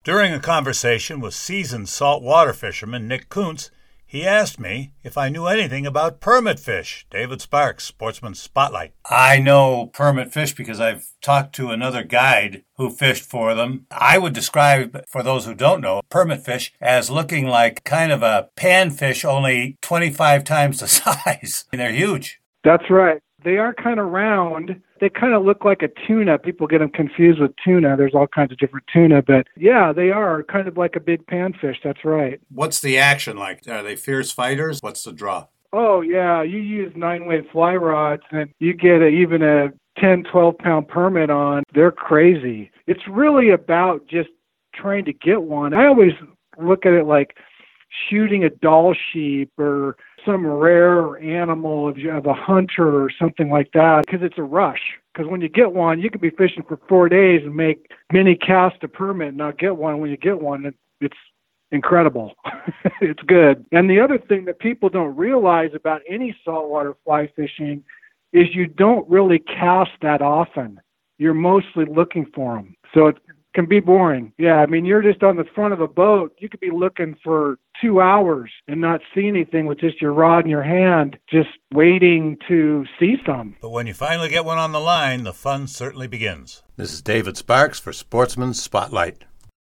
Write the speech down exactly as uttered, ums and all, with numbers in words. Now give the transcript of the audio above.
During a conversation with seasoned saltwater fisherman Nick Kuntz, he asked me if I knew anything about permit fish. David Sparks, Sportsman's Spotlight. I know permit fish because I've talked to another guide who fished for them. I would describe, for those who don't know, permit fish as looking like kind of a panfish, only twenty-five times the size. And they're huge. That's right. They are kind of round. They kind of look like a tuna. People get them confused with tuna. There's all kinds of different tuna, but yeah, they are kind of like a big panfish. That's right. What's the action like? Are they fierce fighters? What's the draw? Oh, yeah. You use nine-weight fly rods, and you get a, even a ten, twelve-pound permit on. They're crazy. It's really about just trying to get one. I always look at it like shooting a doll sheep or some rare animal of, of a hunter or something like that, because it's a rush. Because when you get one, you could be fishing for four days and make many casts of permit and not get one. When you get one, it, it's incredible. It's good. And the other thing that people don't realize about any saltwater fly fishing is you don't really cast that often. You're mostly looking for them. So it can be boring. Yeah, I mean, you're just on the front of a boat. You could be looking for two hours and not see anything with just your rod in your hand, just waiting to see some. But when you finally get one on the line, the fun certainly begins. This is David Sparks for Sportsman's Spotlight.